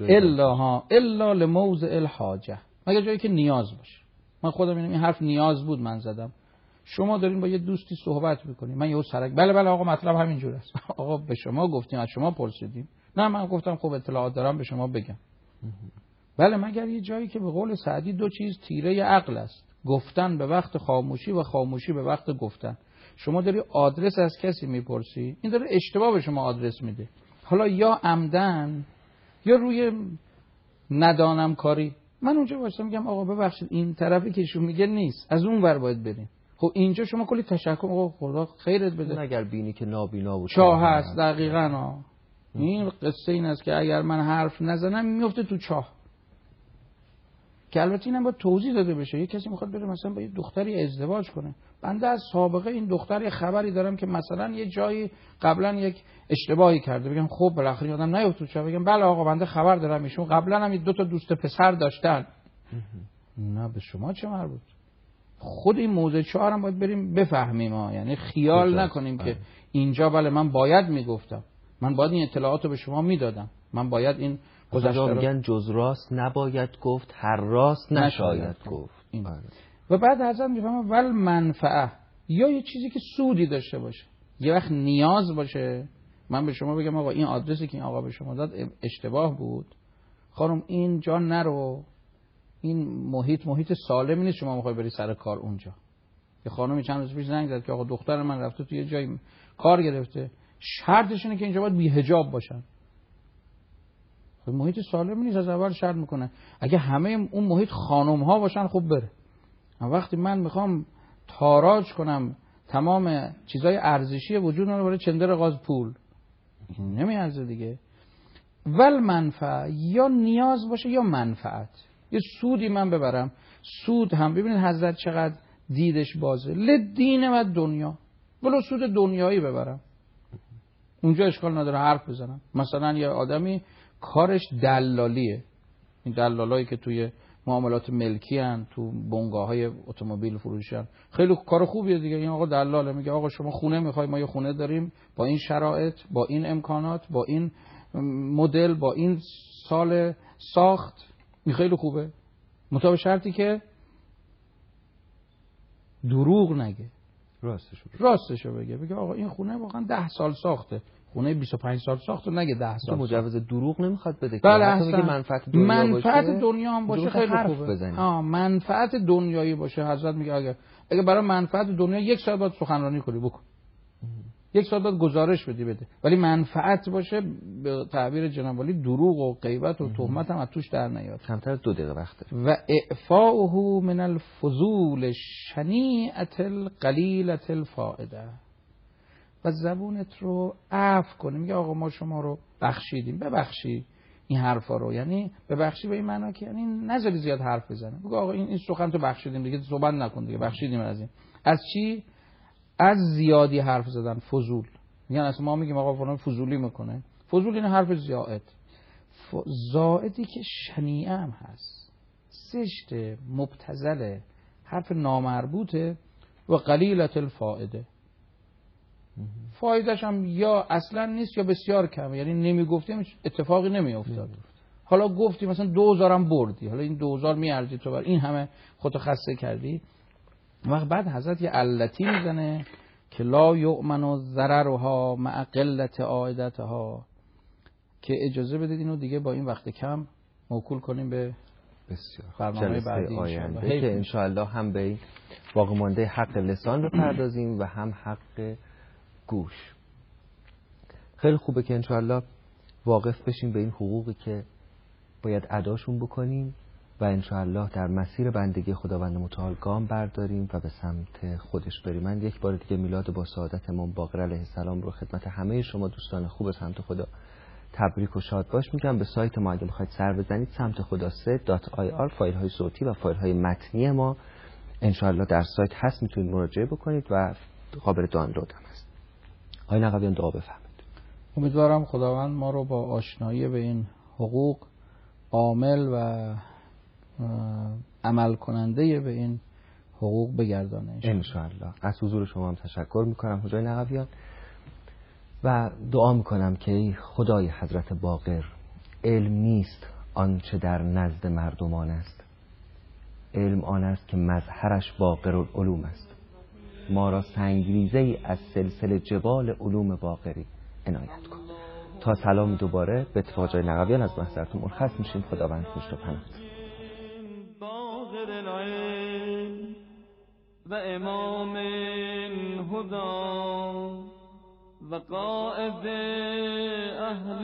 الا لموضع الحاجه، مگر جایی که نیاز باشه. من خودم این حرف نیاز بود من زدم. شما دارین با یه دوستی صحبت میکنین، من یهو سرک بله آقا مطلب همین جور است. آقا به شما گفتیم، از شما پرسیدیم. نه من گفتم خب اطلاعات دارم به شما بگم. بله مگر یه جایی که به قول سعدی دو چیز تیره عقل است، گفتن به وقت خاموشی و خاموشی به وقت گفتن. شما داری آدرس از کسی میپرسی، این داره اشتباه به شما آدرس میده، حالا یا عمدن یا روی ندانم کاری. من اونجا واسه میگم آقا ببخشید این طرفی که شما میگه نیست، از اون ور باید بریم. خب اینجا شما کلی تشکر، آقا خدا خیرت بده. اگر بینی که نابینا و چاه هست، دقیقاً این قصه این است که اگر من حرف نزنم میفته تو چاه. که البته اینم باید توضیح داده بشه. یه کسی میخواد بره مثلا با یه دختری ازدواج کنه، بنده از سابقه این دختر یه خبری دارم که مثلا یه جایی قبلا یک اشتباهی کرده، بگم خب بالاخره آدم نیفته تو چاه، بگم بله آقا بنده خبر دارم ایشون قبلا هم دو تا دوست پسر داشتن. نه به شما چه مربوط؟ خود این موضوع 4 هم باید بریم بفهمیم ها، یعنی خیال نکنیم که اینجا بله من باید میگفتم، من باید این اطلاعاتو به شما میدادم، من باید این گذشته رو میگن جز راست نباید گفت، هر راست نشاید گفت. و بعد حضرت میفهمه ول منفعه، یا یه چیزی که سودی داشته باشه، یه وقت نیاز باشه، من به شما بگم آقا این آدرسی که این آقا به شما داد اشتباه بود، خانم این جا نرو، این محیط سالمی نیست، شما میخوای بری سر کار اونجا. یه خانمی چند روز پیش زنگ زد که آقا دختر من رفته تو یه جای کار گرفته، شرطش اینه که اینجا باید بی حجاب باشن. خب محیط سالمی نیست، از اول شرط میکنه اگه همه اون محیط خانم ها باشن خب بره. وقتی من میخوام تاراج کنم تمام چیزای ارزشی وجود رو برای چندر غاز پول، این نمیارزه دیگه. ول منفعه، یا نیاز باشه یا منفعت، یه سودی من ببرم. سود هم ببینید حضرت چقدر دیدش بازه، لدین و دنیا، ولو سود دنیایی ببرم اونجا اشکال نداره حرف بزنم. مثلا یه آدمی کارش دلالیه، این دلالایی که توی معاملات ملکی هن، تو بنگاه‌های اتومبیل فروشی هن، خیلی کار خوبیه دیگه. این آقا دلاله، میگه آقا شما خونه میخوای، ما یه خونه داریم با این شرایط، با این امکانات، با این مدل، با این سال ساخت، این خیلی خوبه، مطابق شرطی که دروغ نگه، راستشو بگه آقا این خونه واقعا 10 سال ساخته، خونه 25 سال ساخته، نگه 10 سال. مجوز دروغ نمیخواد بده که بله میگه منفعت دنیا هم باشه خیلی خوبه. منفعت دنیایی باشه. حضرت میگه اگه برای منفعت دنیا 1 ساعت باید سخنرانی کنی بکن، 1 ساعت باید گزارش بده، ولی منفعت باشه به تعبیر جناب علی دروغ و غیبت و تهمت هم از توش در نیاد. کمتر از 2 دقیقه وقت داره. و اعفاؤه من الفضول شنیعه القلیله الفائده، و زبونت رو عفو کنی. میگه آقا ما شما رو بخشیدیم، ببخشی این حرفا رو، یعنی ببخشی به این معنا که یعنی نذاری زیاد حرف بزنه. بگو آقا این سخن تو بخشیدیم دیگه، صحبت نکن دیگه، بخشیدیم از این. از چی؟ از زیادی حرف زدن، فضول. میگن اصلا ما میگیم آقا فلان فضولی میکنه، فضول این حرف زائد، زائدی که شنیعه هم هست، زشت، مبتذله، حرف نامربوطه و قلیلت الفائده. فایدهش هم یا اصلا نیست یا بسیار کم، یعنی نمیگفتیم اتفاقی نمیافتاد. حالا گفتی مثلا 2000 هم بردی، حالا این 2000 میارزی تو بر این همه خودتو خسته کردی. وقت بعد حضرت یه علتی میزنه که لا یؤمن ضررها مع قلت عائدتها، که اجازه بدید اینو دیگه با این وقت کم موکول کنیم به بسیار برنامه بعدی آینده که انشاءالله هم به این باقی مانده حق لسان بپردازیم و هم حق گوش. خیلی خوبه که انشاءالله واقف بشیم به این حقوقی که باید اداشون بکنیم و انشاءالله در مسیر بندگی خداوند متعال گام برداریم و به سمت خودش بریم. من یک بار دیگه میلاد با سعادت امام باقر علیه السلام رو خدمت همه شما دوستان خوب سمت خدا تبریک و شاد باش میگم. به سایت ما اگه بخواید سر بزنید سمت خدا .ir فایل های صوتی و فایل های متنی ما انشاءالله در سایت هست، میتونید مراجعه بکنید و قابل دانلود هم هست. آقای نقویان دعا بفرمایید. امیدوارم خداوند ما رو با آشنایی به این حقوق عامل و عمل کننده به این حقوق بگردانه انشاءالله. از حضور شما هم تشکر میکنم حجای نقویان و دعا میکنم که ای خدای حضرت باقر، علم نیست آنچه در نزد مردمان است، علم آن است که مظهرش باقر العلوم است. ما را سنگریزه‌ای از سلسله جبال علوم باقری عنایت کن. تا سلام دوباره به اتفاق جای نقویان از محضرتون مرخص میشیم. خداوند پشت و پناه باقر العلم و امام الهدى و قائد اهل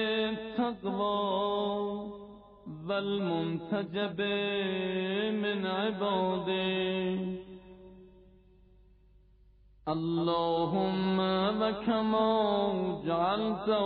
التقوى و المنتجب من عباده. اللهم و کما جعلته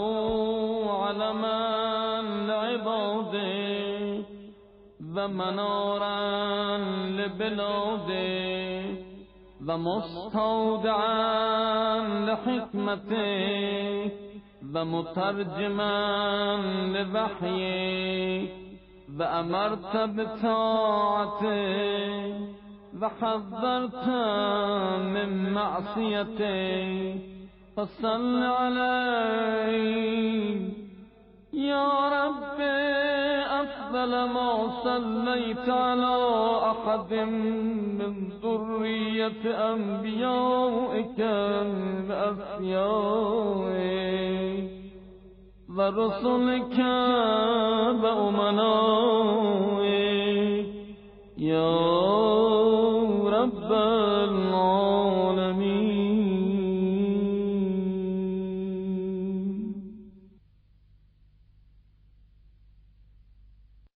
علما لعباده و منارا لبلاده و مستودعا لحکمته و مترجما لوحیه و امرت بطاعته و حذرت من معصیته فصل علیه یا رب افضل ما صلیت علی احد من ذریة انبیائک و اصفیائک و رسلک و امنائک یا رب العالمین.